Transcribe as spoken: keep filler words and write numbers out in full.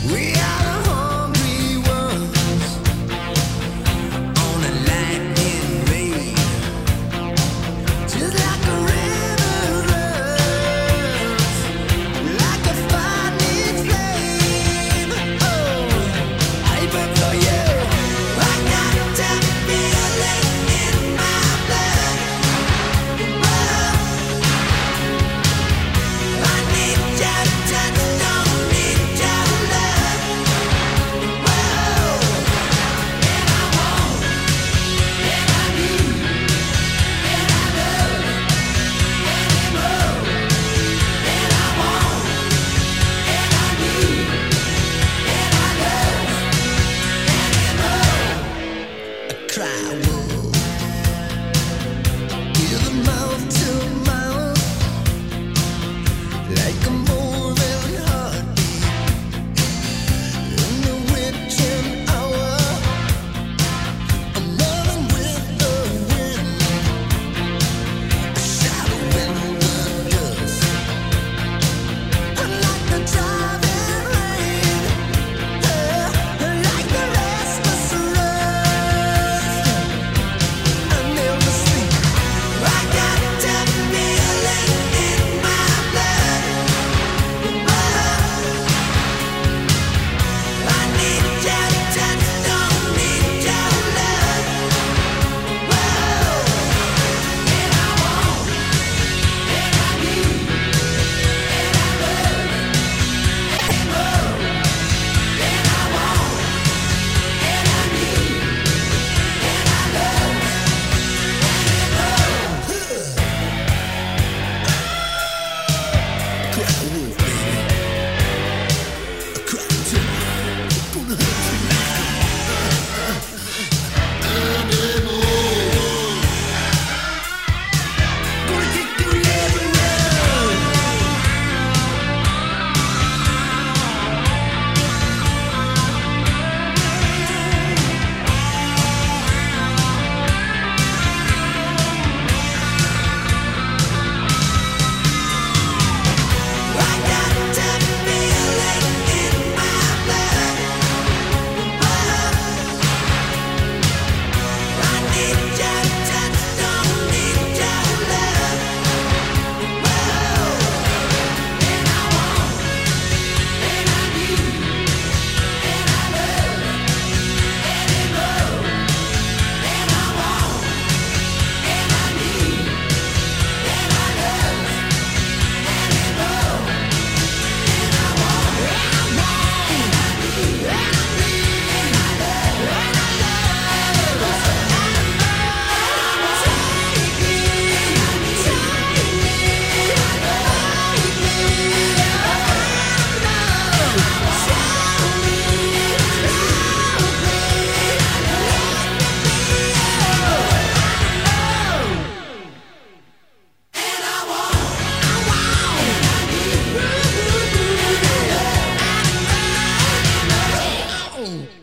We are the hungry ones on a lightning rain, just like a river runs, like a fire needs flame. Oh, I burn for you. I got that feeling in my blood. Oh, I need your touch, don't need your love. Whoa, and I want, and I need, and I love, and more. And I want, and I need, and I love, and more. I cry wolf, give the mouth to mouth, like a moving heartbeat in the witching hour. I'm running with the wind, a shadow in the dust, like the driving rain, like the restless rust. I never sleep. I got that feeling in my blood. Oh, I need your touch, don't need your love. Whoa, and I want, and I need, and I love, and more. And I want, and I need, and I love, and more. Cry wolf, baby. Cry too. Gonna hurt you anymore. Gonna take you everywhere. I got that feeling in my blood. Oh, I need your touch, don't need your love. Whoa, and I want, and I need, and I love, and more. And I want, and I need, and I love, and more. And I want, and I need, and I need, and I love, and more. Take me.